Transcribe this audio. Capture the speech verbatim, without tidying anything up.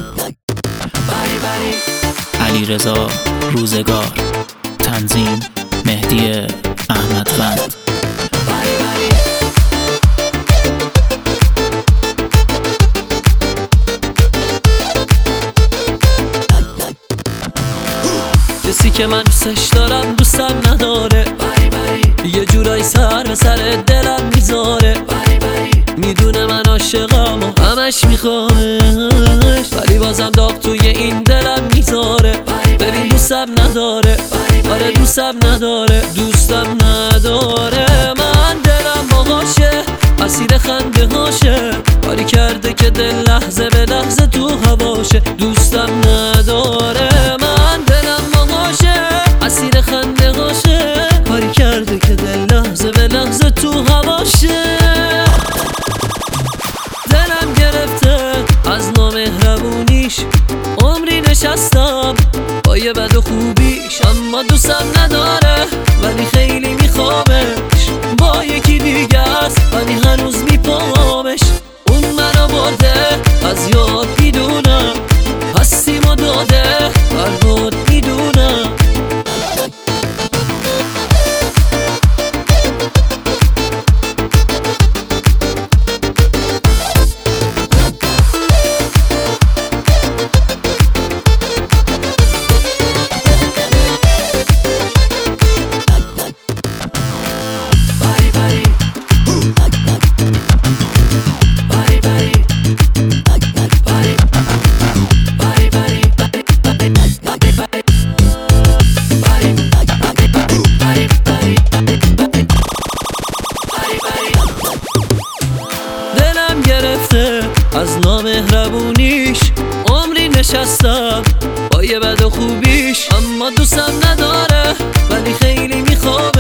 علیرضا روزگار. تنظیم مهدی احمدوند. کسی که من دوستش دارم دوستم نداره، یه جورایی سر به سر دلم میذاره. میدونه من عاشقم و همش میخوامش، ولی بازم داغ توی این دلم میذاره. ببین دوستم نداره، آره دوستم نداره، دوستم نداره. من دلم باهاشه، اسیر خنده هاشه، کاری کرده که دل لحظه به لحظه تو هواشه. دوستم نداره، من دلم باهاشه، اسیر خنده هاشه، کاری کرده که دل لحظه به لحظه تو هواشه. دلم گرفته از نامهربونیش، عمری نشستم با یه بد و خوبیش، اما دوستم نداره ولی خیلی میخوامش. با یکی دیگه است ولی هنوز میپامش. اون منو برده از یاد میدونم، هستیمو داده فرهاد میدونم. دلم گرفته از نامهربونیش، عمری نشستم با یه بد و خوبیش، اما دوستم نداره ولی خیلی میخوام.